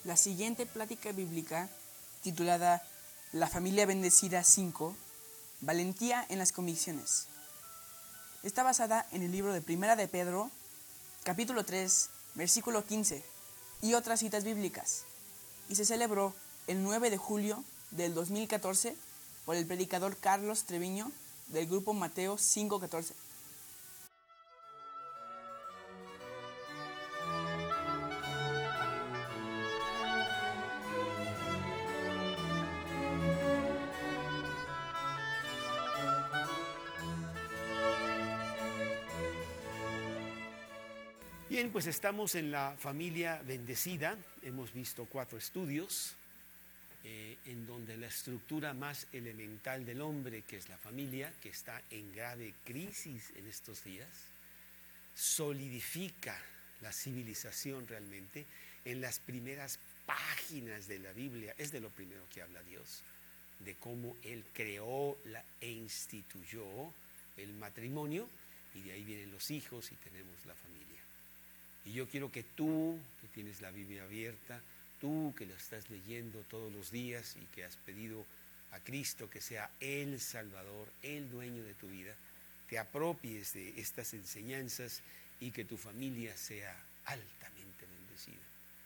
La siguiente plática bíblica, titulada La familia bendecida 5, Valentía en las convicciones, está basada en el libro de Primera de Pedro, capítulo 3, versículo 15, y otras citas bíblicas, y se celebró el 9 de julio del 2014 por el predicador Carlos Treviño del grupo Mateo 5:14. Bien, pues estamos en la familia bendecida. Hemos visto 4 estudios en donde la estructura más elemental del hombre, que es la familia, que está en grave crisis en estos días, solidifica la civilización realmente en las primeras páginas de la Biblia. Es de lo primero que habla Dios, de cómo Él creó e instituyó el matrimonio, y de ahí vienen los hijos y tenemos la familia. Y yo quiero que tú, que tienes la Biblia abierta, tú que la estás leyendo todos los días y que has pedido a Cristo que sea el Salvador, el dueño de tu vida, te apropies de estas enseñanzas y que tu familia sea altamente bendecida.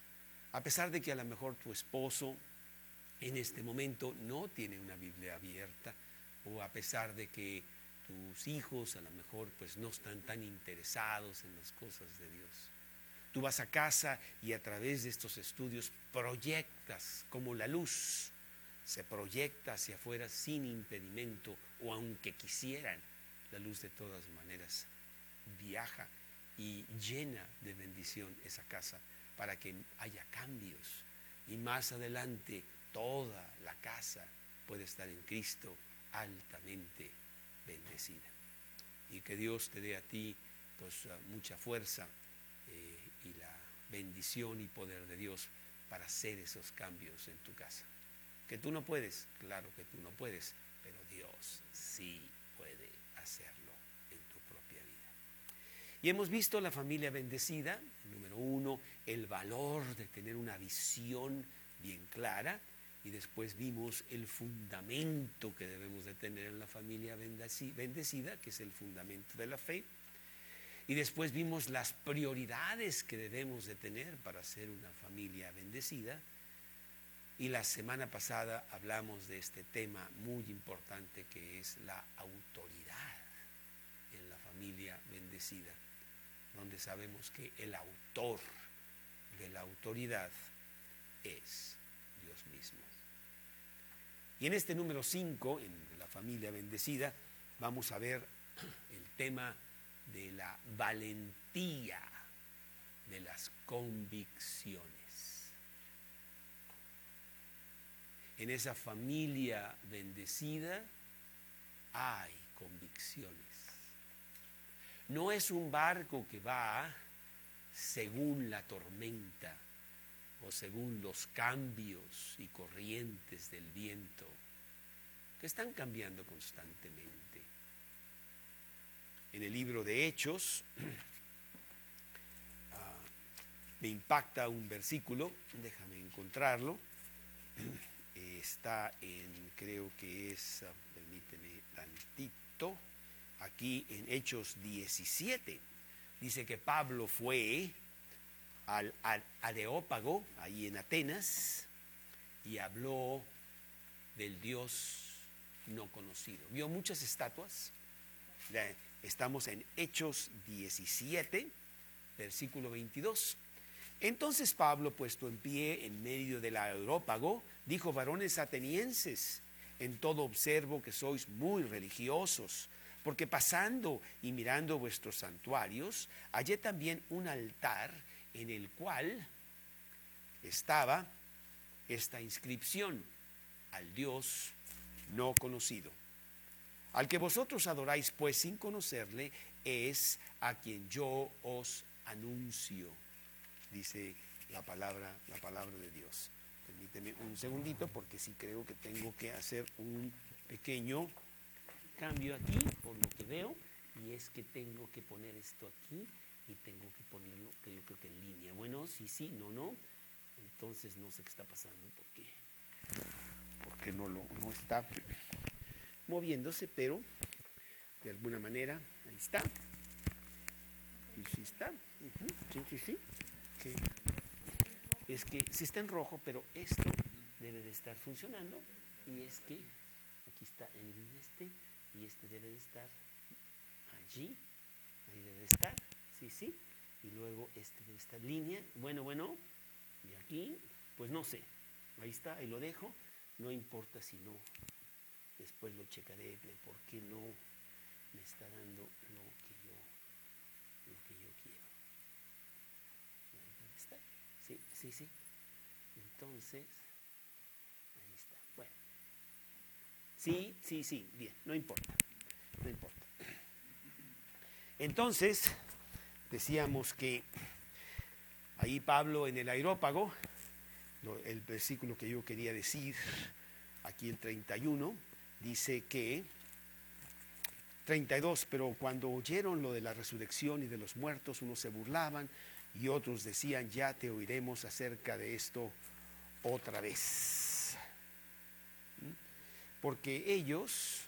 A pesar de que a lo mejor tu esposo en este momento no tiene una Biblia abierta, o a pesar de que tus hijos a lo mejor pues no están tan interesados en las cosas de Dios. Tú vas a casa y a través de estos estudios proyectas como la luz se proyecta hacia afuera sin impedimento, o aunque quisieran, la luz de todas maneras viaja y llena de bendición esa casa para que haya cambios y más adelante toda la casa puede estar en Cristo altamente bendecida. Y que Dios te dé a ti pues mucha fuerza y la bendición y poder de Dios para hacer esos cambios en tu casa. Que tú no puedes, claro que tú no puedes, pero Dios sí puede hacerlo en tu propia vida. Y hemos visto la familia bendecida, número 1, el valor de tener una visión bien clara, y después vimos el fundamento que debemos de tener en la familia bendecida, que es el fundamento de la fe. Y después vimos las prioridades que debemos de tener para ser una familia bendecida. Y la semana pasada hablamos de este tema muy importante que es la autoridad en la familia bendecida, donde sabemos que el autor de la autoridad es Dios mismo. Y en este número 5, en la familia bendecida, vamos a ver el tema de la valentía de las convicciones. En esa familia bendecida hay convicciones. No es un barco que va según la tormenta o según los cambios y corrientes del viento, que están cambiando constantemente. En el libro de Hechos me impacta un versículo, déjame encontrarlo, está en, creo que es, permíteme tantito, aquí en Hechos 17, dice que Pablo fue al Areópago, ahí en Atenas, y habló del Dios no conocido. Vio muchas estatuas. Estamos en Hechos 17, versículo 22. Entonces Pablo, puesto en pie en medio del Areópago, dijo: varones atenienses, en todo observo que sois muy religiosos, porque pasando y mirando vuestros santuarios, hallé también un altar en el cual estaba esta inscripción: al Dios no conocido. Al que vosotros adoráis pues sin conocerle, es a quien yo os anuncio, dice la palabra de Dios. Permíteme un segundito porque sí creo que tengo que hacer un pequeño cambio aquí, por lo que veo, y es que tengo que poner esto aquí y tengo que ponerlo, que yo creo que en línea. Bueno, sí, no. Entonces no sé qué está pasando, porque no está moviéndose, pero de alguna manera, ahí está. Y sí está. Sí. Que es que sí está en rojo, pero esto debe de estar funcionando. Y es que aquí está el y este debe de estar allí. Ahí debe de estar. Sí. Y luego este debe estar línea. Bueno. Y aquí, pues no sé. Ahí está, ahí lo dejo. No importa si no. Después lo checaré de por qué no me está dando lo que yo quiero. Ahí debe estar. Sí. Entonces, ahí está. Bueno. Sí, bien, no importa. Entonces, decíamos que ahí Pablo en el Areópago, el versículo que yo quería decir, aquí el 31, dice que 32, pero cuando oyeron lo de la resurrección y de los muertos, unos se burlaban y otros decían, ya te oiremos acerca de esto otra vez. Porque ellos,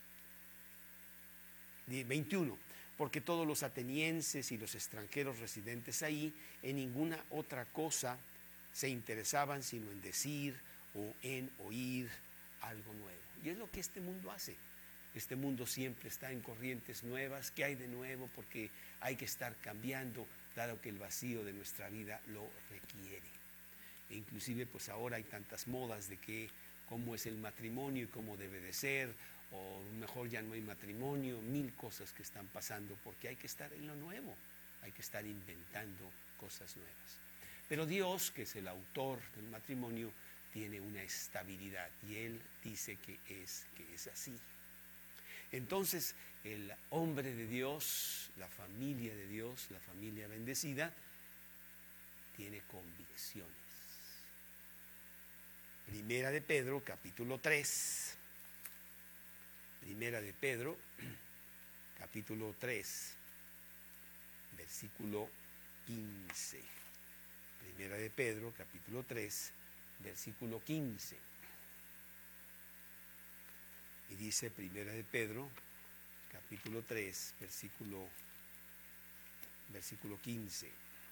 21, porque todos los atenienses y los extranjeros residentes ahí en ninguna otra cosa se interesaban sino en decir o en oír algo nuevo. Y es lo que este mundo hace. Este mundo siempre está en corrientes nuevas. ¿Qué hay de nuevo? Porque hay que estar cambiando, dado que el vacío de nuestra vida lo requiere. E inclusive pues ahora hay tantas modas de que cómo es el matrimonio y cómo debe de ser, o mejor ya no hay matrimonio, mil cosas que están pasando porque hay que estar en lo nuevo, hay que estar inventando cosas nuevas. Pero Dios, que es el autor del matrimonio, tiene una estabilidad y Él dice que es así. Entonces, el hombre de Dios, la familia de Dios, la familia bendecida, tiene convicciones. Primera de Pedro, capítulo 3. Primera de Pedro, capítulo 3, versículo 15. Primera de Pedro, capítulo 3, versículo 15. Y dice Primera de Pedro, capítulo 3, versículo 15.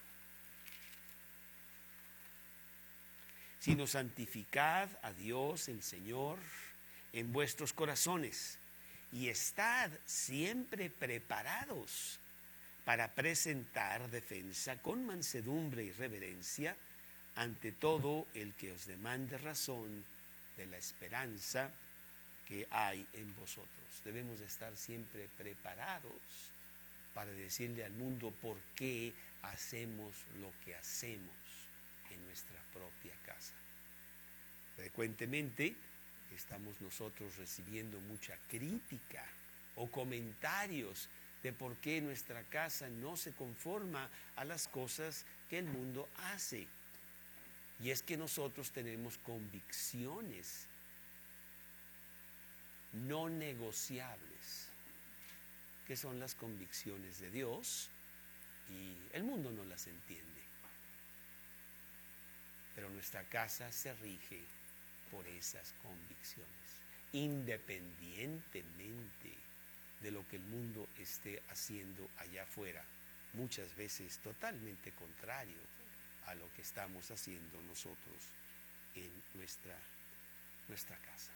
Sino santificad a Dios el Señor en vuestros corazones y estad siempre preparados para presentar defensa con mansedumbre y reverencia ante todo el que os demande razón de la esperanza que hay en vosotros. Debemos de estar siempre preparados para decirle al mundo por qué hacemos lo que hacemos en nuestra propia casa. Frecuentemente estamos nosotros recibiendo mucha crítica o comentarios de por qué nuestra casa no se conforma a las cosas que el mundo hace. Y es que nosotros tenemos convicciones no negociables, que son las convicciones de Dios, y el mundo no las entiende. Pero nuestra casa se rige por esas convicciones, independientemente de lo que el mundo esté haciendo allá afuera, muchas veces totalmente contrario a lo que estamos haciendo nosotros en nuestra casa.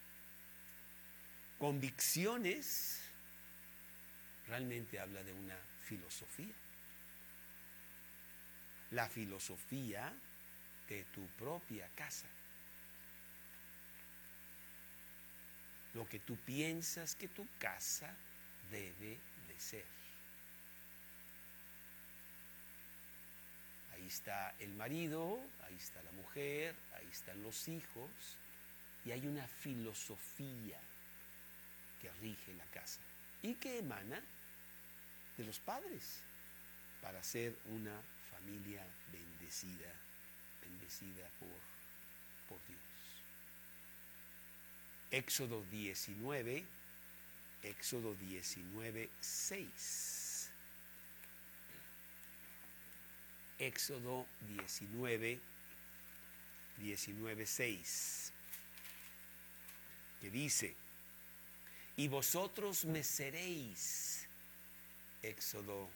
Convicciones realmente habla de una filosofía. La filosofía de tu propia casa. Lo que tú piensas que tu casa debe de ser. Ahí está el marido, ahí está la mujer, ahí están los hijos, y hay una filosofía que rige la casa y que emana de los padres para ser una familia bendecida por Dios. Éxodo 19, 6. Éxodo 19, 19:6, que dice: y vosotros me seréis. Éxodo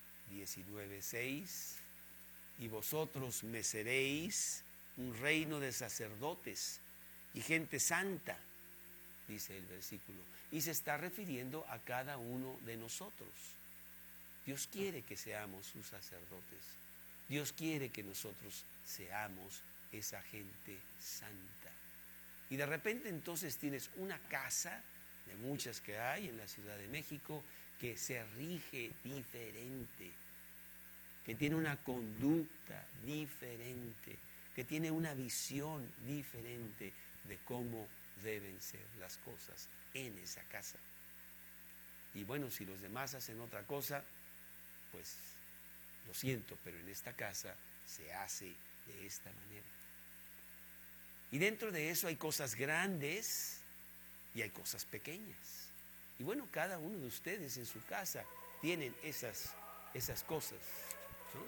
19:6, y vosotros me seréis un reino de sacerdotes y gente santa, dice el versículo. Y se está refiriendo a cada uno de nosotros. Dios quiere que seamos sus sacerdotes. Dios quiere que nosotros seamos esa gente santa. Y de repente entonces tienes una casa, de muchas que hay en la Ciudad de México, que se rige diferente, que tiene una conducta diferente, que tiene una visión diferente de cómo deben ser las cosas en esa casa. Y bueno, si los demás hacen otra cosa, pues lo siento, pero en esta casa se hace de esta manera. Y dentro de eso hay cosas grandes y hay cosas pequeñas. Y bueno, cada uno de ustedes en su casa tienen esas cosas, ¿no?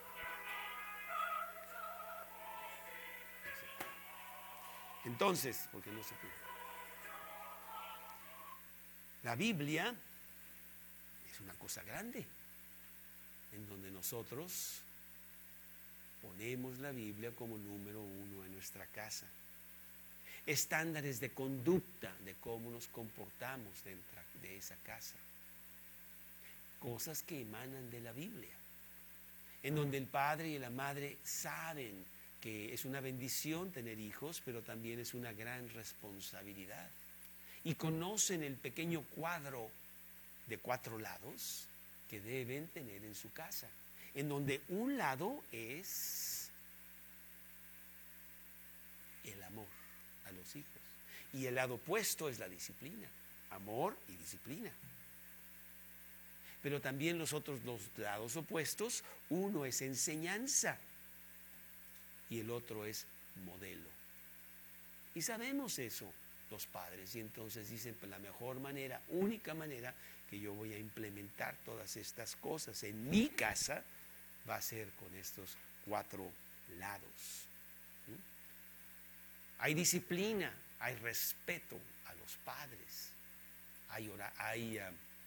Entonces, porque no se puede. La Biblia es una cosa grande, en donde nosotros ponemos la Biblia como número uno en nuestra casa. Estándares de conducta, de cómo nos comportamos dentro de esa casa. Cosas que emanan de la Biblia, en donde el padre y la madre saben que es una bendición tener hijos, pero también es una gran responsabilidad. Y conocen el pequeño cuadro de 4 lados que deben tener en su casa, en donde un lado es el amor a los hijos y el lado opuesto es la disciplina, amor y disciplina. Pero también los lados opuestos, uno es enseñanza y el otro es modelo. Y sabemos eso los padres, y entonces dicen, pues la mejor manera, única manera que yo voy a implementar todas estas cosas en mi casa va a ser con estos 4 lados. Hay disciplina, hay respeto a los padres, hay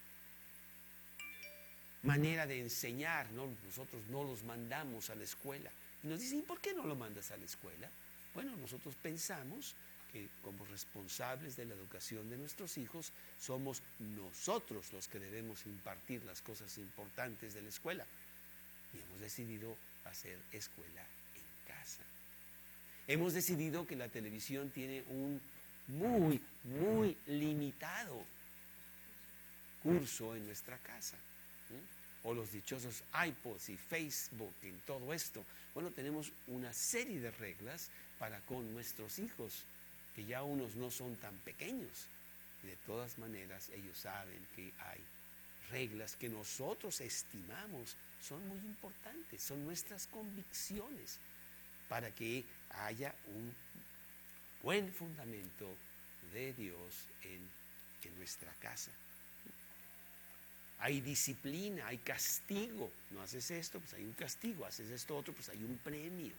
manera de enseñar, ¿no? Nosotros no los mandamos a la escuela. Y nos dicen, ¿y por qué no lo mandas a la escuela? Bueno, nosotros pensamos que como responsables de la educación de nuestros hijos, somos nosotros los que debemos impartir las cosas importantes de la escuela. Y hemos decidido hacer escuela en casa. Hemos decidido que la televisión tiene un muy, muy limitado curso en nuestra casa. O los dichosos iPods y Facebook y todo esto. Bueno, tenemos una serie de reglas para con nuestros hijos, que ya unos no son tan pequeños. Y de todas maneras, ellos saben que hay reglas que nosotros estimamos son muy importantes, son nuestras convicciones, para que haya un buen fundamento de Dios en nuestra casa. Hay disciplina, hay castigo. No haces esto, pues hay un castigo. Haces esto otro, pues hay un premio.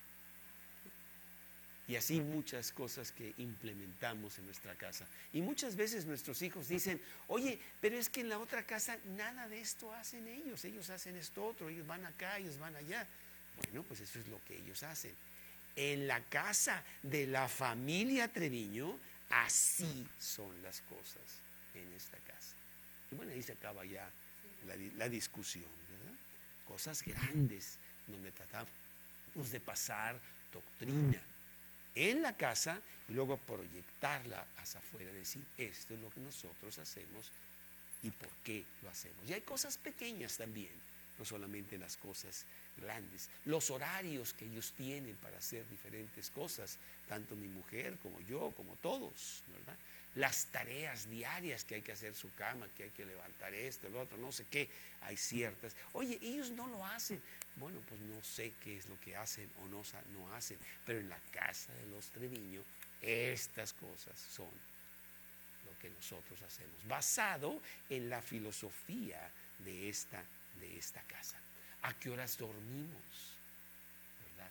Y así muchas cosas que implementamos en nuestra casa. Y muchas veces nuestros hijos dicen, oye, pero es que en la otra casa nada de esto hacen ellos. Ellos hacen esto otro, ellos van acá, ellos van allá. Bueno, pues eso es lo que ellos hacen. En la casa de la familia Treviño, así son las cosas en esta casa. Y bueno, ahí se acaba ya la discusión, ¿verdad? Cosas grandes donde tratamos de pasar doctrina en la casa y luego proyectarla hacia afuera, decir, esto es lo que nosotros hacemos y por qué lo hacemos. Y hay cosas pequeñas también, no solamente las cosas grandes. Los horarios que ellos tienen para hacer diferentes cosas, tanto mi mujer como yo, como todos, ¿verdad? Las tareas diarias que hay que hacer su cama, que hay que levantar esto, el otro, no sé qué, hay ciertas. Oye, ellos no lo hacen. Bueno, pues no sé qué es lo que hacen o no hacen, pero en la casa de los Treviño, estas cosas son lo que nosotros hacemos, basado en la filosofía de esta casa. ¿A qué horas dormimos? ¿Verdad?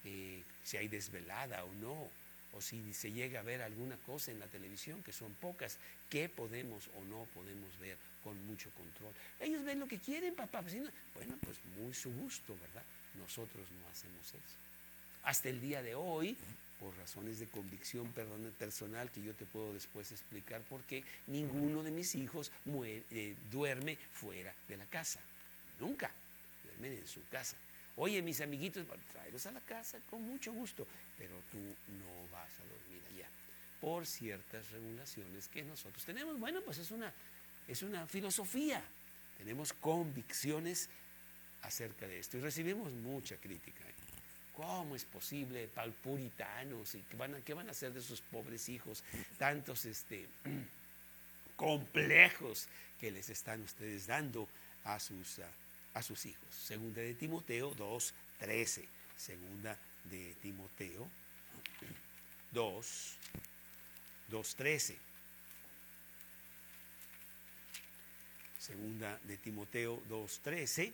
si hay desvelada o no, o si se llega a ver alguna cosa en la televisión, que son pocas, ¿qué podemos o no podemos ver con mucho control? Ellos ven lo que quieren, papá. Bueno, pues muy su gusto, ¿verdad? Nosotros no hacemos eso. Hasta el día de hoy, por razones de convicción personal que yo te puedo después explicar por qué, ninguno de mis hijos duerme fuera de la casa. Nunca. Duermen en su casa. Oye, mis amiguitos, tráelos a la casa con mucho gusto, pero tú no vas a dormir allá por ciertas regulaciones que nosotros tenemos. Bueno, pues es una filosofía. Tenemos convicciones acerca de esto y recibimos mucha crítica. ¿Cómo es posible, puritanos? ¿Y qué van a hacer de sus pobres hijos? Tantos complejos que les están ustedes dando a sus hijos. Segunda de Timoteo 2:13. Segunda de Timoteo 2:13. Segunda de Timoteo 2:13.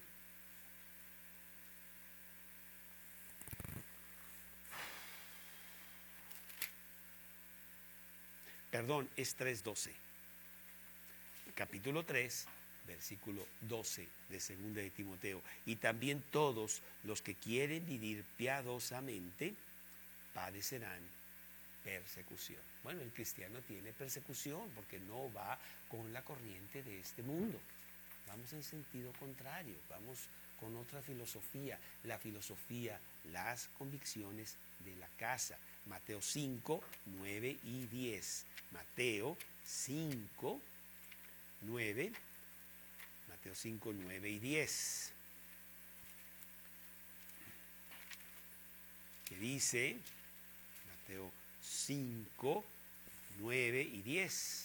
Perdón, es 3:12. Capítulo 3, versículo 12 de Segunda de Timoteo. Y también todos los que quieren vivir piadosamente padecerán persecución. Bueno, el cristiano tiene persecución porque no va con la corriente de este mundo. Vamos en sentido contrario, vamos con otra filosofía, la filosofía, las convicciones de la casa. Mateo 5, 9 y 10. Mateo 5, 9. Mateo 5, 9 y 10. Que dice, Mateo 5, 9 y 10.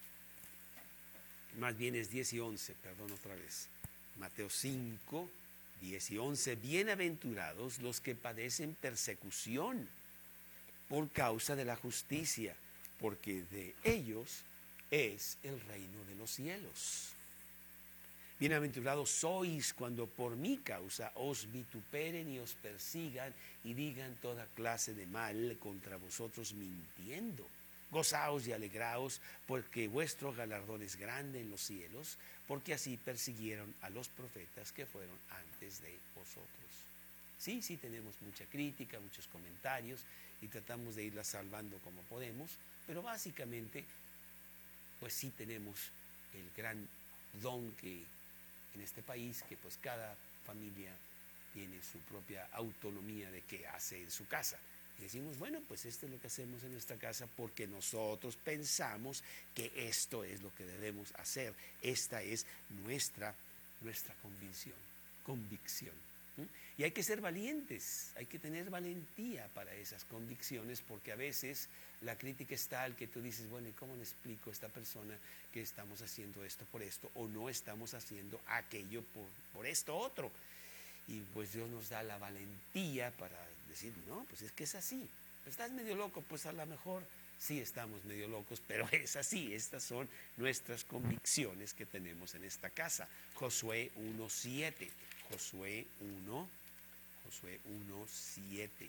Más bien es 10 y 11, perdón otra vez. Mateo 5, 10 y 11. Bienaventurados los que padecen persecución por causa de la justicia, porque de ellos es el reino de los cielos. Bienaventurados sois cuando por mi causa os vituperen y os persigan y digan toda clase de mal contra vosotros mintiendo. Gozaos y alegraos, porque vuestro galardón es grande en los cielos, porque así persiguieron a los profetas que fueron antes de vosotros. Sí, tenemos mucha crítica, muchos comentarios y tratamos de irla salvando como podemos, pero básicamente, pues sí tenemos el gran don que en este país, que pues cada familia tiene su propia autonomía de qué hace en su casa. Y decimos, bueno, pues esto es lo que hacemos en nuestra casa porque nosotros pensamos que esto es lo que debemos hacer. Esta es nuestra convicción. Y hay que ser valientes, hay que tener valentía para esas convicciones, porque a veces la crítica es tal que tú dices, bueno, ¿y cómo le explico a esta persona que estamos haciendo esto por esto o no estamos haciendo aquello por esto otro? Y pues Dios nos da la valentía para decir, no, pues es que es así. ¿Estás medio loco? Pues a lo mejor sí estamos medio locos, pero es así. Estas son nuestras convicciones que tenemos en esta casa. Josué 1:7. Josué 1:7.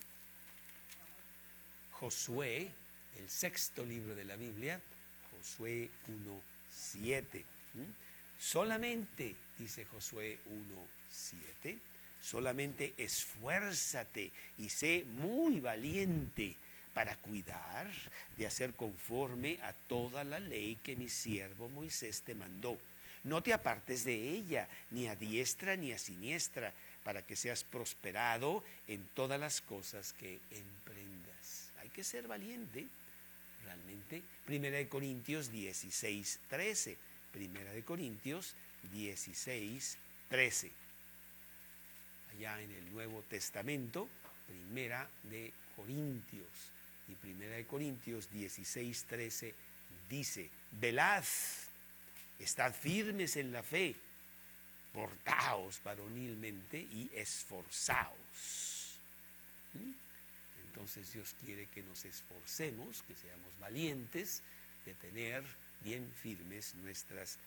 Josué, el sexto libro de la Biblia, Josué 1:7. Solamente, dice Josué 1:7, solamente esfuérzate y sé muy valiente para cuidar de hacer conforme a toda la ley que mi siervo Moisés te mandó. No te apartes de ella, ni a diestra ni a siniestra, para que seas prosperado en todas las cosas que emprendas. Hay que ser valiente, realmente. Primera de Corintios 16:13. Primera de Corintios 16:13. Allá en el Nuevo Testamento, Primera de Corintios. Y Primera de Corintios 16:13 dice, velad, estad firmes en la fe, portaos varonilmente y esforzaos. Entonces Dios quiere que nos esforcemos, que seamos valientes, de tener bien firmes nuestras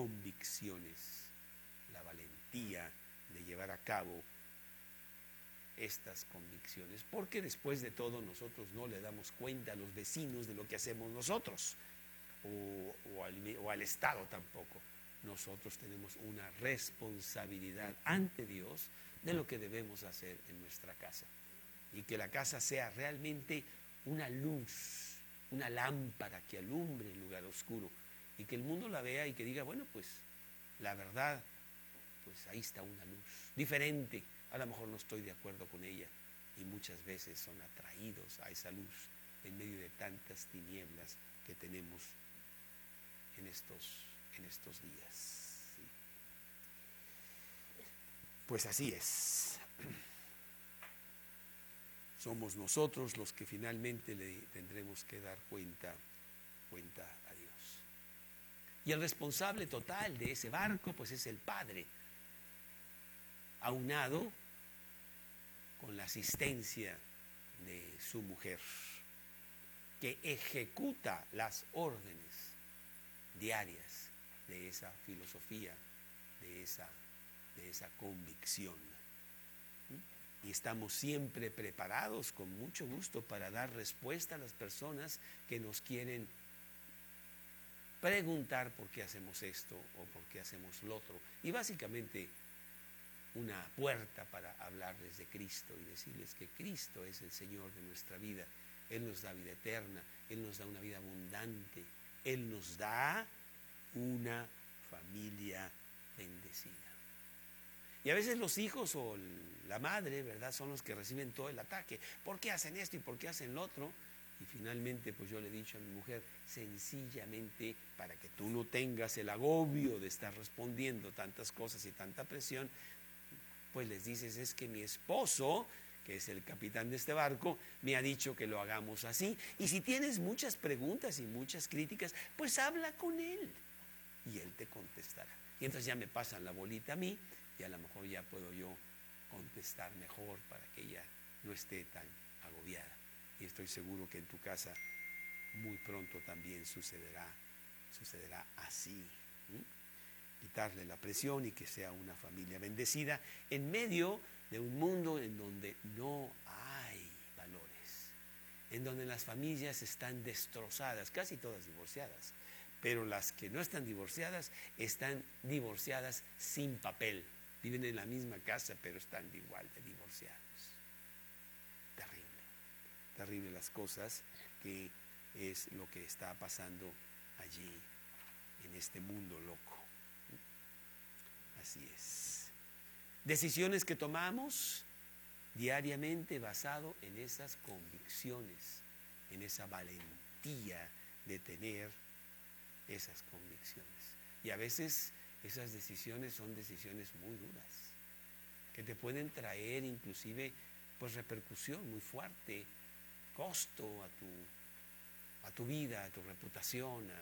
convicciones, la valentía de llevar a cabo estas convicciones, porque después de todo nosotros no le damos cuenta a los vecinos de lo que hacemos nosotros, o al Estado tampoco. Nosotros tenemos una responsabilidad ante Dios de lo que debemos hacer en nuestra casa, y que la casa sea realmente una luz, una lámpara que alumbre el lugar oscuro, y que el mundo la vea y que diga, bueno, pues la verdad, pues ahí está una luz diferente. A lo mejor no estoy de acuerdo con ella, y muchas veces son atraídos a esa luz en medio de tantas tinieblas que tenemos en estos días. ¿Sí? Pues así es. Somos nosotros los que finalmente le tendremos que dar cuenta a Dios. Y el responsable total de ese barco, pues es el Padre, aunado con la asistencia de su mujer, que ejecuta las órdenes diarias de esa filosofía, de esa convicción. Y estamos siempre preparados, con mucho gusto, para dar respuesta a las personas que nos quieren preguntar por qué hacemos esto o por qué hacemos lo otro. Y básicamente una puerta para hablarles de Cristo y decirles que Cristo es el Señor de nuestra vida. Él nos da vida eterna, Él nos da una vida abundante, Él nos da una familia bendecida. Y a veces los hijos o la madre, ¿verdad?, son los que reciben todo el ataque. ¿Por qué hacen esto y por qué hacen lo otro? Y finalmente, pues yo le he dicho a mi mujer, sencillamente para que tú no tengas el agobio de estar respondiendo tantas cosas y tanta presión, pues les dices, es que mi esposo, que es el capitán de este barco, me ha dicho que lo hagamos así. Y si tienes muchas preguntas y muchas críticas, pues habla con él y él te contestará. Y entonces ya me pasan la bolita a mí y a lo mejor ya puedo yo contestar mejor para que ella no esté tan agobiada. Y estoy seguro que en tu casa muy pronto también sucederá así. Quitarle la presión y que sea una familia bendecida en medio de un mundo en donde no hay valores, en donde las familias están destrozadas, casi todas divorciadas, pero las que no están divorciadas sin papel, viven en la misma casa pero están igual de divorciados. Terrible las cosas que es lo que está pasando allí en este mundo loco. Así es. Decisiones que tomamos diariamente basado en esas convicciones, en esa valentía de tener esas convicciones. Y a veces esas decisiones son decisiones muy duras, que te pueden traer inclusive pues repercusión muy fuerte, costo a tu vida, a tu reputación, a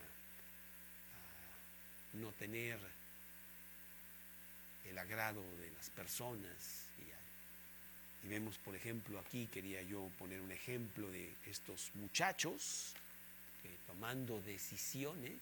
no tener el agrado de las personas. Y vemos, por ejemplo, aquí quería yo poner un ejemplo de estos muchachos que tomando decisiones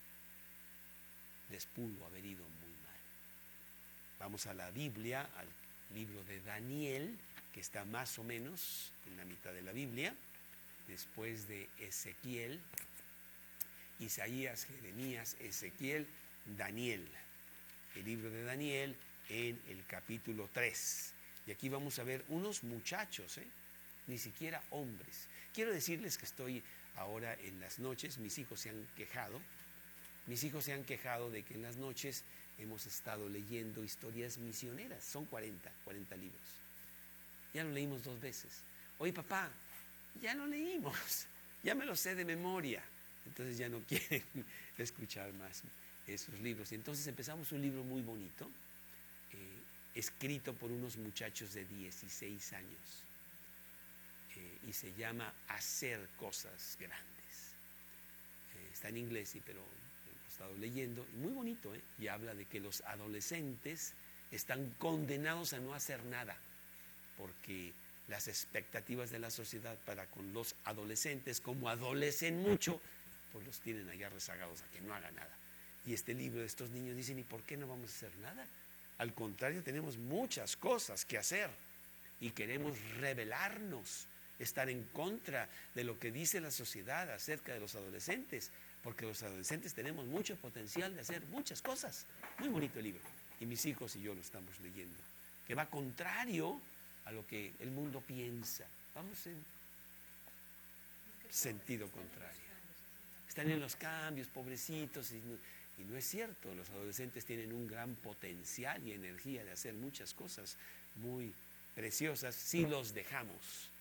les pudo haber ido muy mal. Vamos a la Biblia, al libro de Daniel, que está más o menos en la mitad de la Biblia, después de Ezequiel, Isaías, Jeremías, Ezequiel, Daniel. El libro de Daniel en el capítulo 3. Y aquí vamos a ver unos muchachos, ni siquiera hombres. Quiero decirles que estoy ahora en las noches, mis hijos se han quejado de que en las noches hemos estado leyendo historias misioneras. Son 40 libros. Ya lo leímos 2 veces. Oye, papá, ya lo leímos, ya me lo sé de memoria. Entonces ya no quieren escuchar más esos libros. Y entonces empezamos un libro muy bonito, escrito por unos muchachos de 16 años, y se llama Hacer Cosas Grandes. Está en inglés, sí, pero lo he estado leyendo, y muy bonito, y habla de que los adolescentes están condenados a no hacer nada, porque las expectativas de la sociedad para con los adolescentes, como adolecen mucho, pues los tienen allá rezagados a que no hagan nada. Y este libro de estos niños dicen, ¿y por qué no vamos a hacer nada? Al contrario, tenemos muchas cosas que hacer. y queremos rebelarnos, estar en contra de lo que dice la sociedad acerca de los adolescentes, porque los adolescentes tenemos mucho potencial de hacer muchas cosas. Muy bonito el libro, y mis hijos y yo lo estamos leyendo, que va contrario a lo que el mundo piensa. Vamos en sentido contrario. Están en los cambios, pobrecitos, y no es cierto. Los adolescentes tienen un gran potencial y energía de hacer muchas cosas muy preciosas si los dejamos.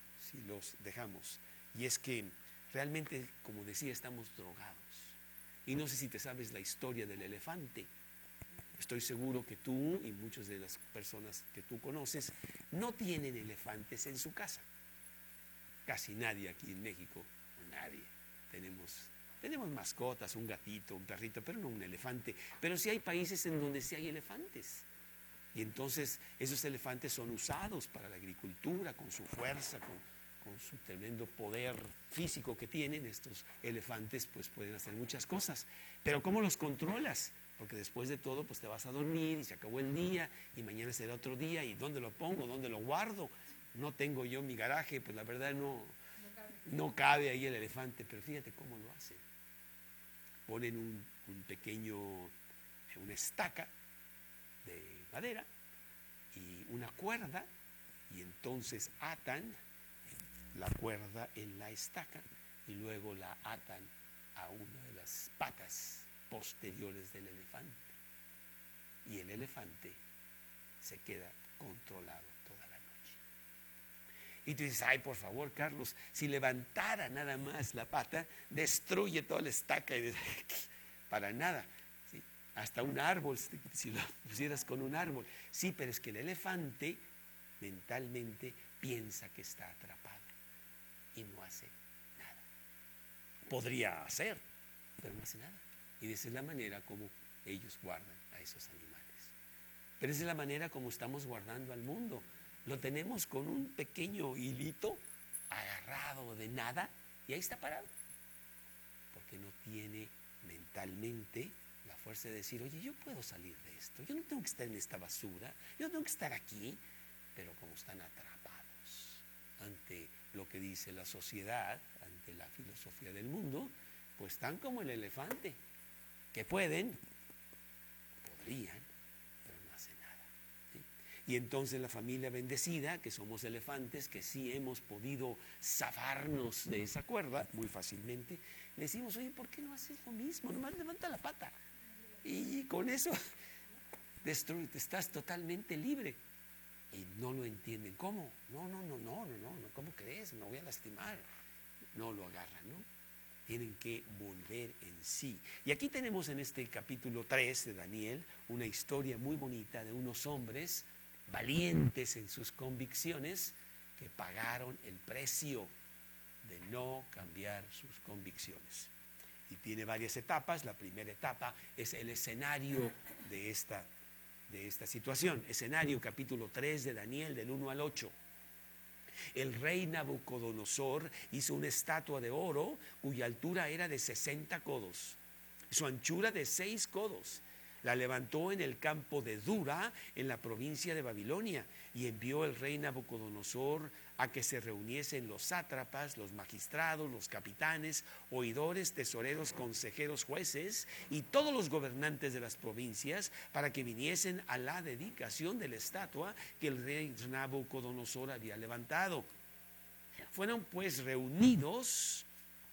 Y es que realmente, como decía, estamos drogados. Y no sé si te sabes la historia del elefante. Estoy seguro que tú y muchas de las personas que tú conoces no tienen elefantes en su casa. Casi nadie aquí en México, nadie. Tenemos mascotas, un gatito, un perrito, pero no un elefante. Pero sí hay países en donde sí hay elefantes. Y entonces esos elefantes son usados para la agricultura, con su fuerza, con su tremendo poder físico que tienen. Estos elefantes pues pueden hacer muchas cosas. Pero ¿cómo los controlas? Porque después de todo pues te vas a dormir y se acabó el día y mañana será otro día. ¿Y dónde lo pongo? ¿Dónde lo guardo? No tengo yo mi garaje, pues la verdad no cabe ahí el elefante. Pero fíjate cómo lo hacen. Ponen una estaca de madera y una cuerda, y entonces atan la cuerda en la estaca y luego la atan a una de las patas posteriores del elefante, y el elefante se queda controlado toda la noche. Y tú dices, ay, por favor, Carlos, si levantara nada más la pata, destruye toda la estaca. Y para nada, ¿sí? Hasta un árbol, si lo pusieras con un árbol. Sí, pero es que el elefante mentalmente piensa que está atrapado y no hace nada. Podría hacer, pero no hace nada. Y esa es la manera como ellos guardan a esos animales. Pero esa es la manera como estamos guardando al mundo. Lo tenemos con un pequeño hilito agarrado de nada y ahí está parado. Porque no tiene mentalmente la fuerza de decir, oye, yo puedo salir de esto. Yo no tengo que estar en esta basura. Yo no tengo que estar aquí. Pero como están atrapados ante lo que dice la sociedad, ante la filosofía del mundo, pues están como el elefante, que podrían, pero no hacen nada, ¿sí? Y entonces la familia bendecida, que somos elefantes, que sí hemos podido zafarnos de esa cuerda muy fácilmente, le decimos, oye, ¿por qué no haces lo mismo? Nomás levanta la pata. Y con eso estás totalmente libre. Y no lo entienden. ¿Cómo? No, ¿cómo crees? Me voy a lastimar. No lo agarran, ¿no? Tienen que volver en sí. Y aquí tenemos en este capítulo 3 de Daniel una historia muy bonita de unos hombres valientes en sus convicciones que pagaron el precio de no cambiar sus convicciones. Y tiene varias etapas. La primera etapa es el escenario de esta situación. Escenario, capítulo 3 de Daniel, del 1 al 8. El rey Nabucodonosor hizo una estatua de oro cuya altura era de 60 codos, su anchura de 6 codos. La levantó en el campo de Dura, en la provincia de Babilonia, y envió el rey Nabucodonosor a que se reuniesen los sátrapas, los magistrados, los capitanes, oidores, tesoreros, consejeros, jueces y todos los gobernantes de las provincias para que viniesen a la dedicación de la estatua que el rey Nabucodonosor había levantado. Fueron pues reunidos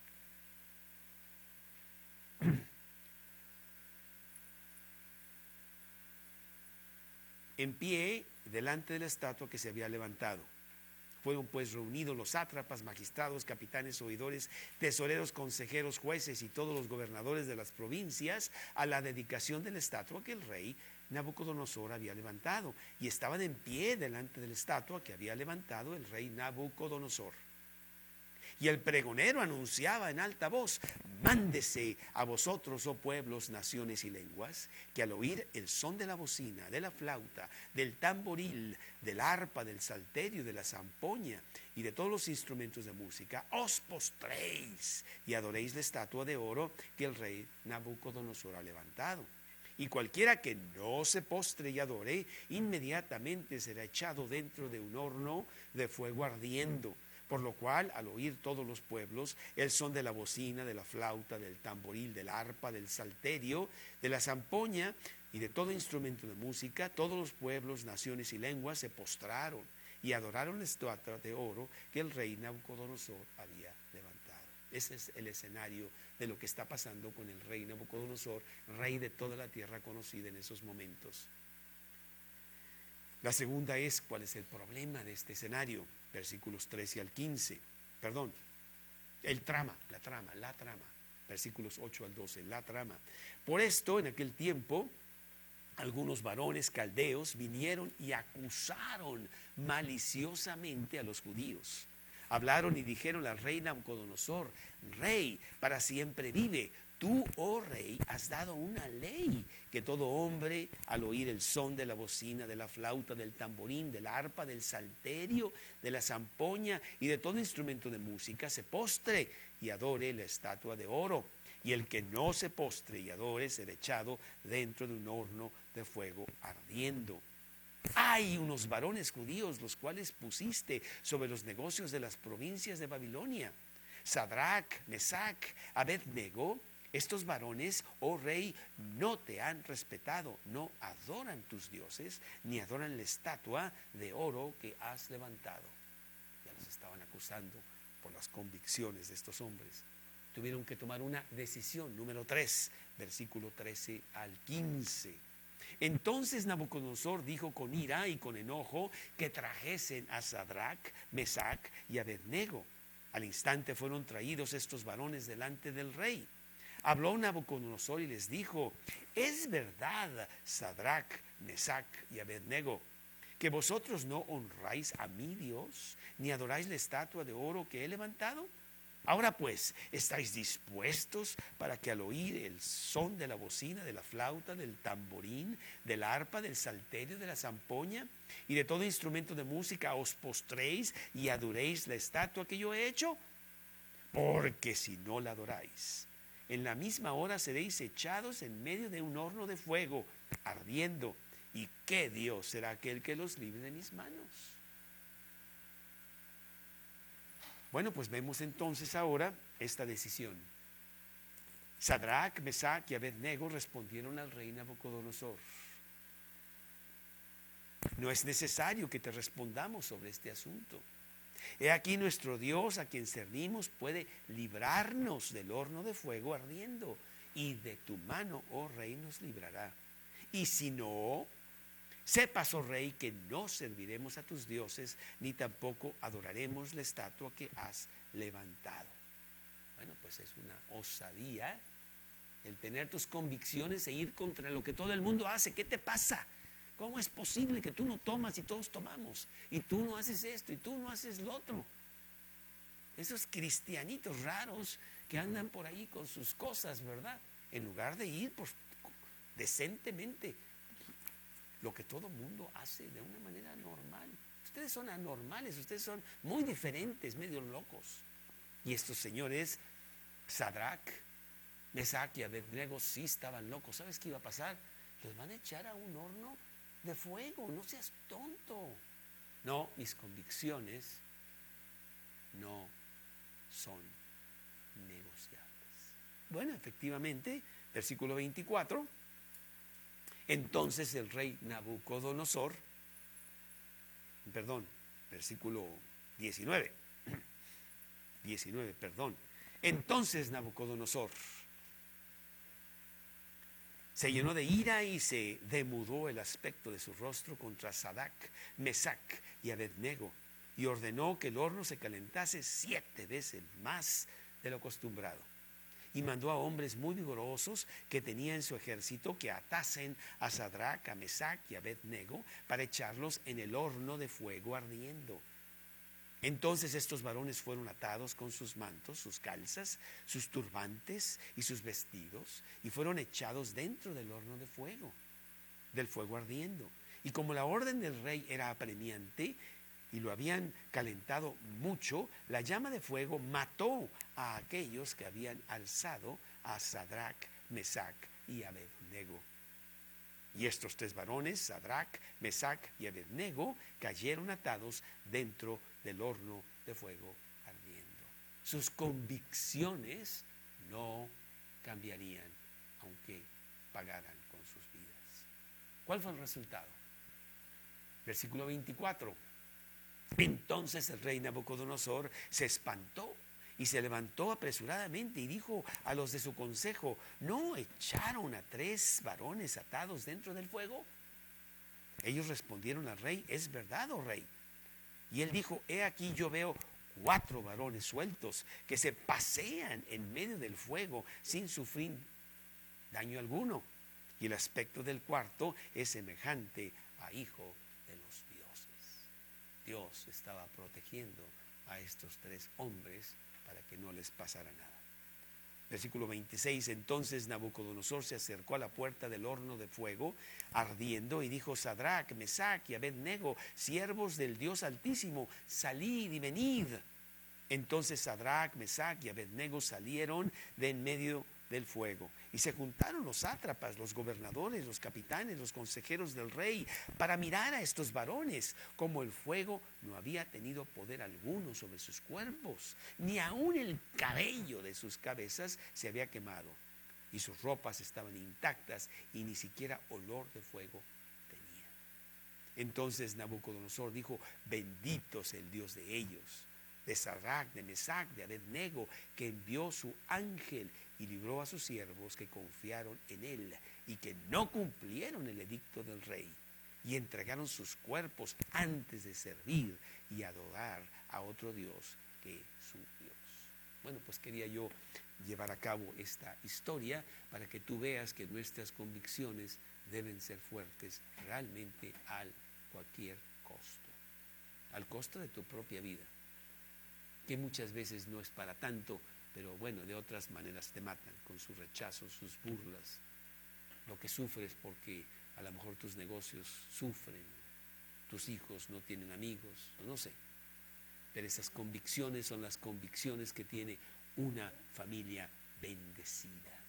en pie delante de la estatua que se había levantado. Fueron pues reunidos los sátrapas, magistrados, capitanes, oidores, tesoreros, consejeros, jueces y todos los gobernadores de las provincias a la dedicación de la estatua que el rey Nabucodonosor había levantado. Y estaban en pie delante de la estatua que había levantado el rey Nabucodonosor. Y el pregonero anunciaba en alta voz: mándese a vosotros, oh pueblos, naciones y lenguas, que al oír el son de la bocina, de la flauta, del tamboril, del arpa, del salterio, de la zampoña y de todos los instrumentos de música, os postréis y adoréis la estatua de oro que el rey Nabucodonosor ha levantado. Y cualquiera que no se postre y adore, inmediatamente será echado dentro de un horno de fuego ardiendo. Por lo cual, al oír todos los pueblos el son de la bocina, de la flauta, del tamboril, del arpa, del salterio, de la zampoña y de todo instrumento de música, todos los pueblos, naciones y lenguas se postraron y adoraron la estatua de oro que el rey Nabucodonosor había levantado. Ese es el escenario de lo que está pasando con el rey Nabucodonosor, rey de toda la tierra conocida en esos momentos. La segunda es, ¿cuál es el problema de este escenario? Versículos 13 al 15. Perdón, la trama. Versículos 8 al 12, la trama. Por esto, en aquel tiempo, algunos varones caldeos vinieron y acusaron maliciosamente a los judíos. Hablaron y dijeron al rey Nabucodonosor: Rey, para siempre vive. Tú, oh rey, has dado una ley que todo hombre, al oír el son de la bocina, de la flauta, del tamborín, del arpa, del salterio, de la zampoña y de todo instrumento de música, se postre y adore la estatua de oro. Y el que no se postre y adore será echado dentro de un horno de fuego ardiendo. Hay unos varones judíos los cuales pusiste sobre los negocios de las provincias de Babilonia: Sadrach, Mesach, Abednego. Estos varones, oh rey, no te han respetado, no adoran tus dioses, ni adoran la estatua de oro que has levantado. Ya los estaban acusando por las convicciones de estos hombres. Tuvieron que tomar una decisión. Número 3, versículo 13 al 15. Entonces Nabucodonosor dijo con ira y con enojo que trajesen a Sadrach, Mesach y Abednego. Al instante fueron traídos estos varones delante del rey. Habló Nabucodonosor y les dijo: es verdad, Sadrach, Mesach y Abednego, que vosotros no honráis a mi Dios, ni adoráis la estatua de oro que he levantado. Ahora pues, ¿estáis dispuestos para que al oír el son de la bocina, de la flauta, del tamborín, del arpa, del salterio, de la zampoña y de todo instrumento de música os postréis y adoréis la estatua que yo he hecho? Porque si no la adoráis, en la misma hora seréis echados en medio de un horno de fuego ardiendo. ¿Y qué Dios será aquel que los libre de mis manos? Bueno, pues vemos entonces ahora esta decisión. Sadrach, Mesach y Abednego respondieron al rey Nabucodonosor: no es necesario que te respondamos sobre este asunto. He aquí nuestro Dios, a quien servimos, puede librarnos del horno de fuego ardiendo, y de tu mano, oh rey, nos librará. Y si no, sepas, oh rey, que no serviremos a tus dioses, ni tampoco adoraremos la estatua que has levantado. Bueno, pues es una osadía el tener tus convicciones e ir contra lo que todo el mundo hace. ¿Qué te pasa? ¿Cómo es posible que tú no tomas y todos tomamos? Y tú no haces esto y tú no haces lo otro. Esos cristianitos raros que andan por ahí con sus cosas, ¿verdad? En lugar de ir pues, decentemente, lo que todo mundo hace de una manera normal. Ustedes son anormales, ustedes son muy diferentes, medio locos. Y estos señores, Sadrach, Mesach y Abednego, sí estaban locos. ¿Sabes qué iba a pasar? Los van a echar a un horno de fuego. No seas tonto. No, mis convicciones no son negociables. Bueno, efectivamente, versículo 24. Entonces el rey Nabucodonosor, versículo 19. Entonces Nabucodonosor se llenó de ira y se demudó el aspecto de su rostro contra Sadrach, Mesach y Abednego, y ordenó que el horno se calentase 7 veces más de lo acostumbrado. Y mandó a hombres muy vigorosos que tenía en su ejército que atasen a Sadrach, a Mesach y a Abednego para echarlos en el horno de fuego ardiendo. Entonces estos varones fueron atados con sus mantos, sus calzas, sus turbantes y sus vestidos, y fueron echados dentro del horno de fuego, del fuego ardiendo. Y como la orden del rey era apremiante y lo habían calentado mucho, la llama de fuego mató a aquellos que habían alzado a Sadrach, Mesach y Abednego. Y estos 3 varones, Sadrac, Mesac y Abednego, cayeron atados dentro del horno de fuego ardiendo. Sus convicciones no cambiarían, aunque pagaran con sus vidas. ¿Cuál fue el resultado? Versículo 24. Entonces el rey Nabucodonosor se espantó y se levantó apresuradamente y dijo a los de su consejo: ¿no echaron a 3 varones atados dentro del fuego? Ellos respondieron al rey: es verdad, oh rey. Y él dijo: he aquí, yo veo 4 varones sueltos que se pasean en medio del fuego sin sufrir daño alguno. Y el aspecto del cuarto es semejante a hijo de los dioses. Dios estaba protegiendo a estos 3 hombres para que no les pasara nada. Versículo 26. Entonces Nabucodonosor se acercó a la puerta del horno de fuego ardiendo y dijo: Sadrac, Mesac y Abednego, siervos del Dios Altísimo, salid y venid. Entonces Sadrac, Mesac y Abednego salieron de en medio del fuego, y se juntaron los sátrapas, los gobernadores, los capitanes, los consejeros del rey, para mirar a estos varones, como el fuego no había tenido poder alguno sobre sus cuerpos, ni aun el cabello de sus cabezas se había quemado, y sus ropas estaban intactas, y ni siquiera olor de fuego tenían. Entonces Nabucodonosor dijo: bendito sea el Dios de ellos, de Sadrac, de Mesac, de Abednego, que envió su ángel y libró a sus siervos que confiaron en él y que no cumplieron el edicto del rey y entregaron sus cuerpos antes de servir y adorar a otro Dios que su Dios. Bueno, pues quería yo llevar a cabo esta historia para que tú veas que nuestras convicciones deben ser fuertes realmente a cualquier costo, al costo de tu propia vida, que muchas veces no es para tanto, pero bueno, de otras maneras te matan con sus rechazos, sus burlas. Lo que sufres porque a lo mejor tus negocios sufren, tus hijos no tienen amigos, no sé. Pero esas convicciones son las convicciones que tiene una familia bendecida.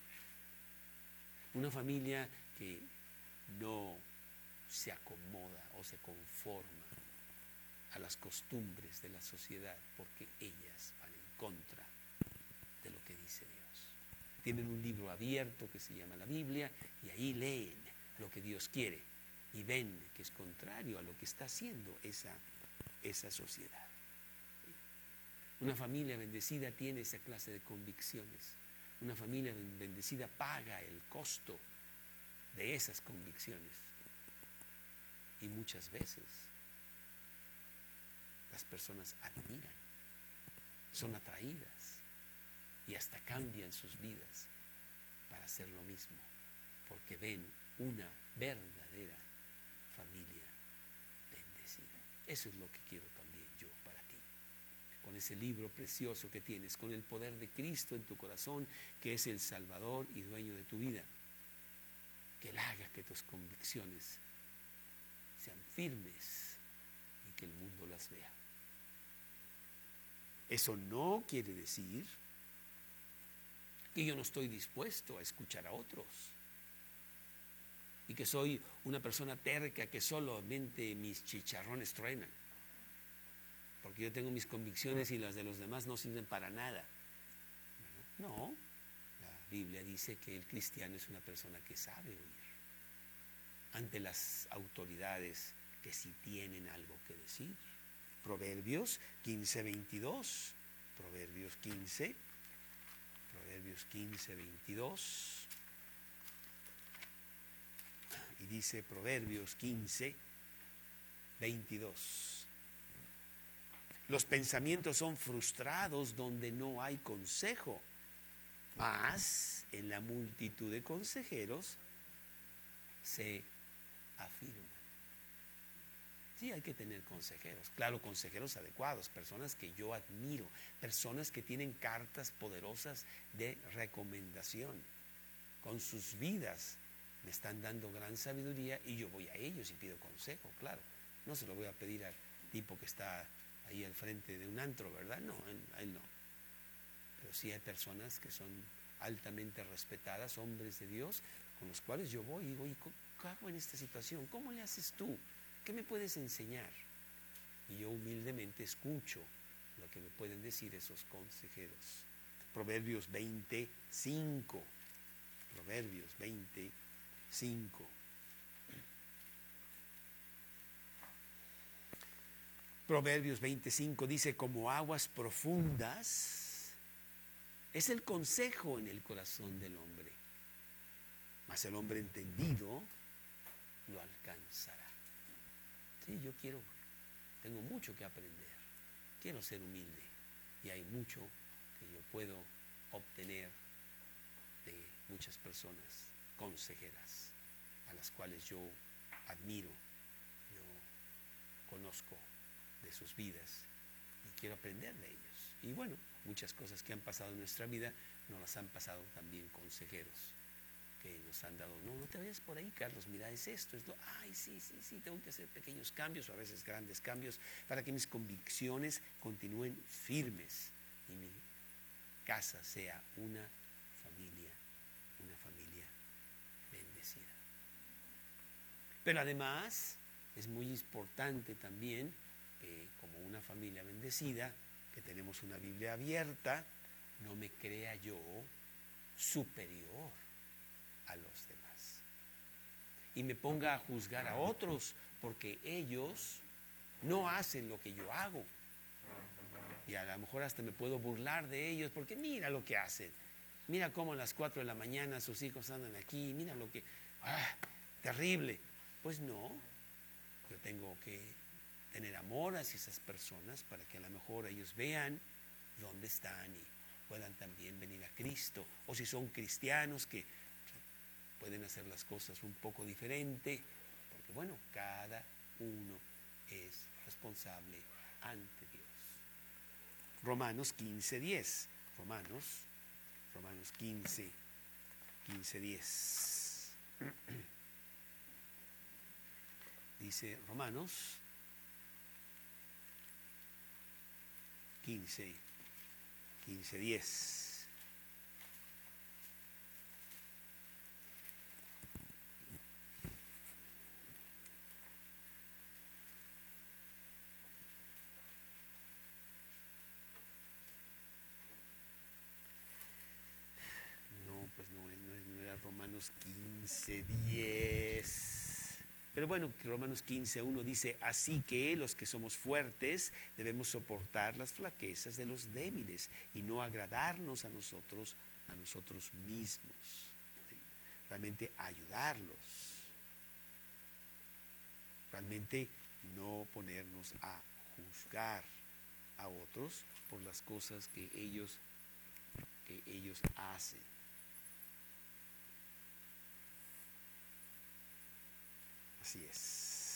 Una familia que no se acomoda o se conforma a las costumbres de la sociedad, porque ellas van en contra de lo que dice Dios. Tienen un libro abierto que se llama la Biblia y ahí leen lo que Dios quiere y ven que es contrario a lo que está haciendo esa sociedad. Una familia bendecida tiene esa clase de convicciones. Una familia bendecida paga el costo de esas convicciones. Y muchas veces las personas admiran, son atraídas y hasta cambian sus vidas para hacer lo mismo, porque ven una verdadera familia bendecida. Eso es lo que quiero también yo para ti, con ese libro precioso que tienes, con el poder de Cristo en tu corazón, que es el Salvador y dueño de tu vida, que Él haga que tus convicciones sean firmes y que el mundo las vea. Eso no quiere decir que yo no estoy dispuesto a escuchar a otros y que soy una persona terca que solamente mis chicharrones truenan, porque yo tengo mis convicciones y las de los demás no sirven para nada. No, la Biblia dice que el cristiano es una persona que sabe oír ante las autoridades que sí tienen algo que decir. Proverbios 15:22. Proverbios 15, 22. Y dice Proverbios 15, 22. Los pensamientos son frustrados donde no hay consejo, mas en la multitud de consejeros se afirman. Sí, hay que tener consejeros, claro, consejeros adecuados, personas que yo admiro, personas que tienen cartas poderosas de recomendación. Con sus vidas me están dando gran sabiduría y yo voy a ellos y pido consejo, claro. No se lo voy a pedir al tipo que está ahí al frente de un antro, ¿verdad? No, a él no. Pero sí hay personas que son altamente respetadas, hombres de Dios, con los cuales yo voy y digo: hago en esta situación? ¿Cómo le haces tú? ¿Qué me puedes enseñar? Y yo humildemente escucho lo que me pueden decir esos consejeros. Proverbios 25. Proverbios 25. Proverbios 25 dice, como aguas profundas es el consejo en el corazón del hombre, mas el hombre entendido lo alcanzará. Sí, tengo mucho que aprender, quiero ser humilde y hay mucho que yo puedo obtener de muchas personas consejeras a las cuales yo admiro, yo conozco de sus vidas y quiero aprender de ellos. Y bueno, muchas cosas que han pasado en nuestra vida nos las han pasado también consejeros que nos han dado, no te vayas por ahí, Carlos, mira, es esto, es lo, ay, sí, tengo que hacer pequeños cambios o a veces grandes cambios para que mis convicciones continúen firmes y mi casa sea una familia bendecida. Pero además es muy importante también que como una familia bendecida, que tenemos una Biblia abierta, no me crea yo superior a los demás y me ponga a juzgar a otros porque ellos no hacen lo que yo hago, y a lo mejor hasta me puedo burlar de ellos porque mira lo que hacen, mira cómo a las 4 de la mañana sus hijos andan aquí, mira lo que, terrible. Pues no, yo tengo que tener amor hacia esas personas para que a lo mejor ellos vean dónde están y puedan también venir a Cristo, o si son cristianos que pueden hacer las cosas un poco diferente, porque bueno, cada uno es responsable ante Dios. Romanos 15:10. Romanos 15:10. Dice Romanos 15:10. No era Romanos 15:10. Pero bueno, Romanos 15:1 dice, así que los que somos fuertes debemos soportar las flaquezas de los débiles y no agradarnos a nosotros mismos. ¿Sí? Realmente ayudarlos. Realmente no ponernos a juzgar a otros por las cosas que ellos hacen. Así es.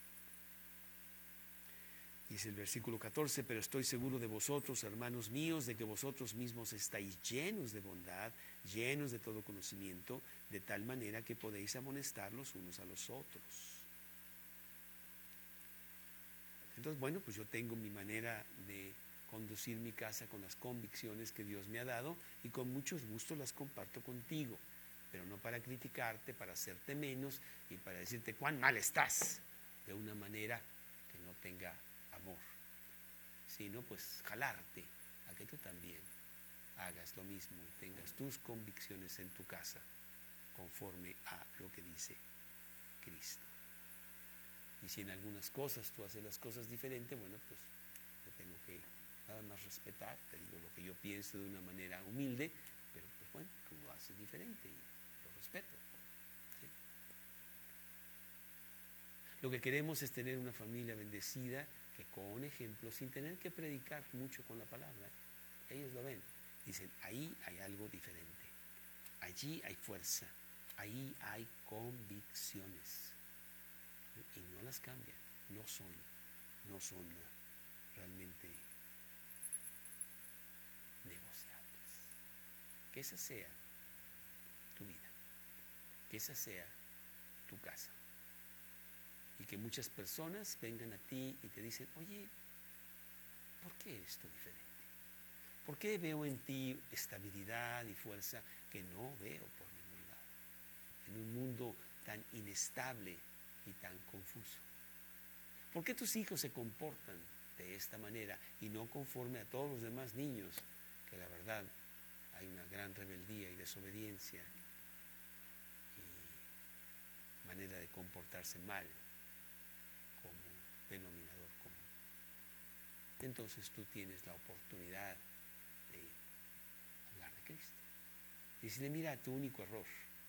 Dice el versículo 14, pero estoy seguro de vosotros, hermanos míos, de que vosotros mismos estáis llenos de bondad, llenos de todo conocimiento, de tal manera que podéis amonestar los unos a los otros. Entonces, bueno, pues yo tengo mi manera de conducir mi casa con las convicciones que Dios me ha dado y con mucho gusto las comparto contigo, pero no para criticarte, para hacerte menos y para decirte cuán mal estás, de una manera que no tenga amor, sino pues jalarte a que tú también hagas lo mismo y tengas tus convicciones en tu casa conforme a lo que dice Cristo. Y si en algunas cosas tú haces las cosas diferentes, bueno, pues yo tengo que nada más respetar, te digo lo que yo pienso de una manera humilde, pero pues bueno, tú lo haces diferente y lo respeto. ¿Sí? Lo que queremos es tener una familia bendecida que con ejemplo, sin tener que predicar mucho con la palabra, ellos lo ven, dicen, ahí hay algo diferente, allí hay fuerza, ahí hay convicciones y no las cambian, no son realmente negociables. Que esa sea tu vida, que esa sea tu casa. Y que muchas personas vengan a ti y te dicen, oye, ¿por qué eres tú diferente? ¿Por qué veo en ti estabilidad y fuerza que no veo por ningún lado? En un mundo tan inestable y tan confuso? ¿Por qué tus hijos se comportan de esta manera y no conforme a todos los demás niños? Que la verdad hay una gran rebeldía y desobediencia y manera de comportarse mal como denominador común. Entonces tú tienes la oportunidad de hablar de Cristo. Y decirle, mira, tu único error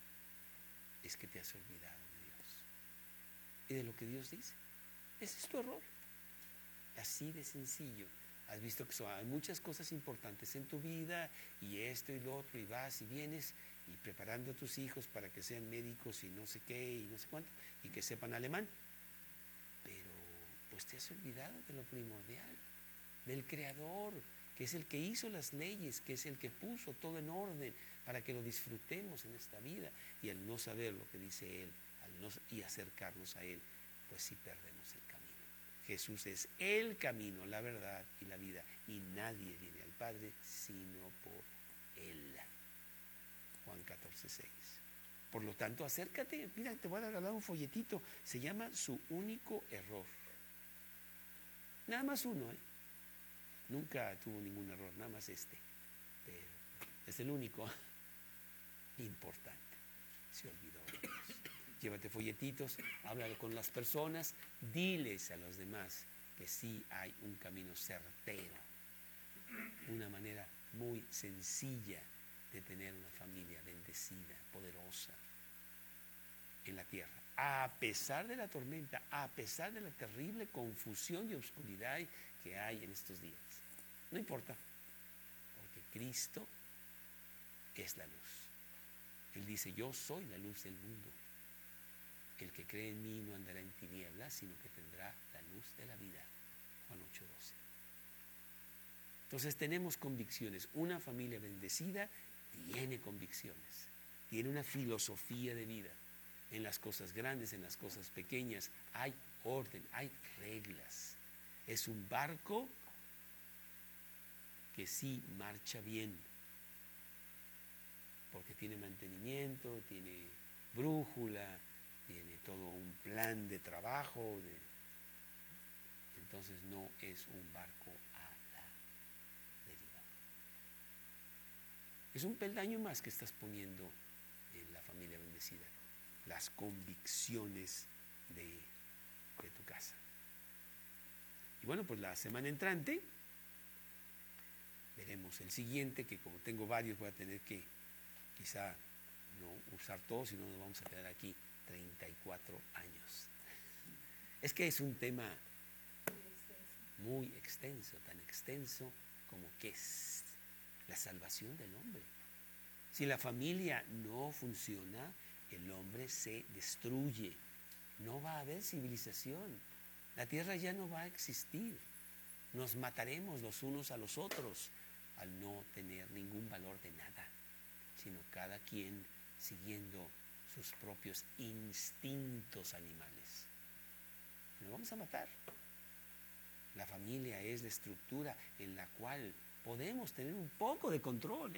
es que te has olvidado de Dios y de lo que Dios dice. Ese es tu error. Así de sencillo. Has visto que hay muchas cosas importantes en tu vida y esto y lo otro, y vas y vienes y preparando a tus hijos para que sean médicos y no sé qué y no sé cuánto y que sepan alemán. Pero pues te has olvidado de lo primordial, del Creador, que es el que hizo las leyes, que es el que puso todo en orden para que lo disfrutemos en esta vida. Y al no saber lo que dice Él y acercarnos a Él, pues sí perdemos el camino. Jesús es el camino, la verdad y la vida, y nadie viene al Padre sino por Él. Juan 14:6. Por lo tanto, acércate, mira, te voy a regalar un folletito, se llama Su único error. Nada más uno, nunca tuvo ningún error, nada más este, pero es el único importante. Se olvidó de Dios. Llévate folletitos, háblalo con las personas, diles a los demás que sí hay un camino certero, una manera muy sencilla de tener una familia bendecida, poderosa en la tierra. A pesar de la tormenta, a pesar de la terrible confusión y oscuridad que hay en estos días. No importa, porque Cristo es la luz. Él dice, yo soy la luz del mundo. El que cree en mí no andará en tinieblas, sino que tendrá la luz de la vida. Juan 8:12. Entonces tenemos convicciones. Una familia bendecida tiene convicciones, tiene una filosofía de vida. En las cosas grandes, en las cosas pequeñas, hay orden, hay reglas. Es un barco que sí marcha bien, porque tiene mantenimiento, tiene brújula, tiene todo un plan de trabajo, entonces no es un barco a la deriva. Es un peldaño más que estás poniendo en la familia bendecida, las convicciones de tu casa. Y bueno, pues la semana entrante veremos el siguiente, que como tengo varios voy a tener que quizá no usar todos, sino nos vamos a quedar aquí 34 años. Es que es un tema muy extenso, tan extenso como que es la salvación del hombre. Si la familia no funciona, el hombre se destruye. No va a haber civilización. La tierra ya no va a existir. Nos mataremos los unos a los otros al no tener ningún valor de nada, sino cada quien siguiendo sus propios instintos animales. Nos vamos a matar. La familia es la estructura en la cual podemos tener un poco de control,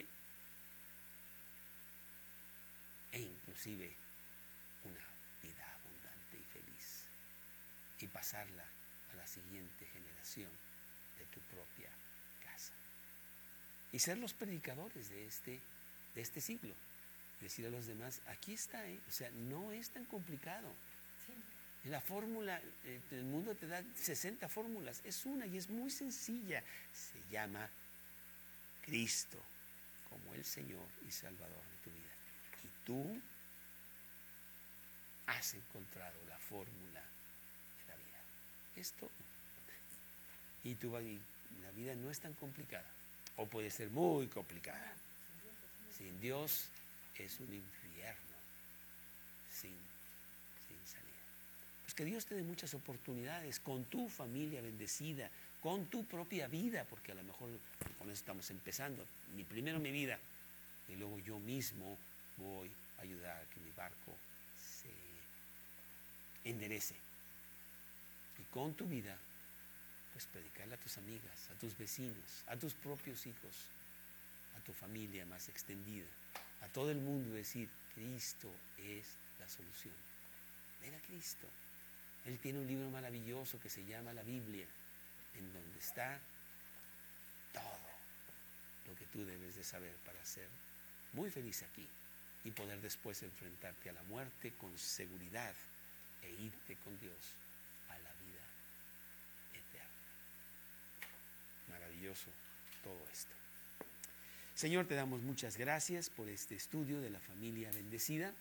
e inclusive una vida abundante y feliz, y pasarla a la siguiente generación de tu propia casa. Y ser los predicadores de este siglo. Decir a los demás, aquí está, o sea, no es tan complicado. La fórmula, el mundo te da 60 fórmulas, es una y es muy sencilla. Se llama Cristo como el Señor y Salvador de tu vida. Y tú has encontrado la fórmula de la vida. Esto. Y la vida no es tan complicada, o puede ser muy complicada. Sin Dios es un infierno, sin salida. Pues que Dios te dé muchas oportunidades con tu familia bendecida, con tu propia vida, porque a lo mejor con eso estamos empezando. Primero mi vida, y luego yo mismo voy a ayudar a que mi barco se enderece. Y con tu vida, pues predicarle a tus amigas, a tus vecinos, a tus propios hijos, a tu familia más extendida, a todo el mundo, decir, Cristo es la solución. ven a Cristo. Él tiene un libro maravilloso que se llama la Biblia, en donde está todo lo que tú debes de saber para ser muy feliz aquí y poder después enfrentarte a la muerte con seguridad e irte con Dios a la vida eterna. Maravilloso todo esto. Señor, te damos muchas gracias por este estudio de la familia bendecida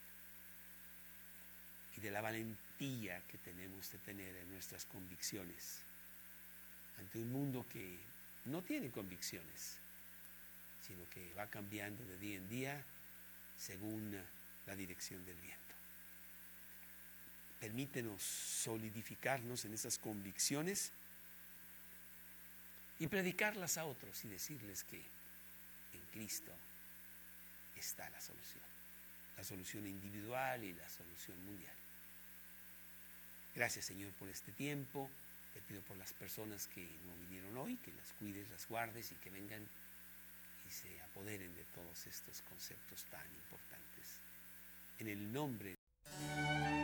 y de la valentía que tenemos de tener en nuestras convicciones ante un mundo que no tiene convicciones, sino que va cambiando de día en día según la dirección del viento. Permítenos solidificarnos en esas convicciones y predicarlas a otros y decirles que en Cristo está la solución individual y la solución mundial. Gracias, Señor, por este tiempo. Te pido por las personas que no vinieron hoy, que las cuides, las guardes y que vengan y se apoderen de todos estos conceptos tan importantes. En el nombre